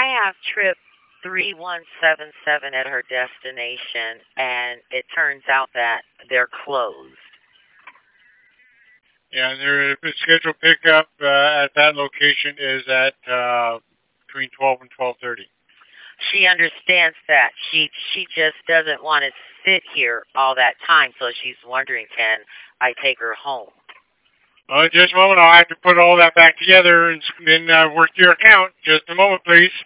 I have trip 3177 at her destination, and it turns out that they're closed. Yeah, the scheduled pickup at that location is at between 12 and 12:30. She understands that. She just doesn't want to sit here all that time, so she's wondering, can I take her home? Just a moment, I'll have to put all that back together and work your account. Just a moment, please.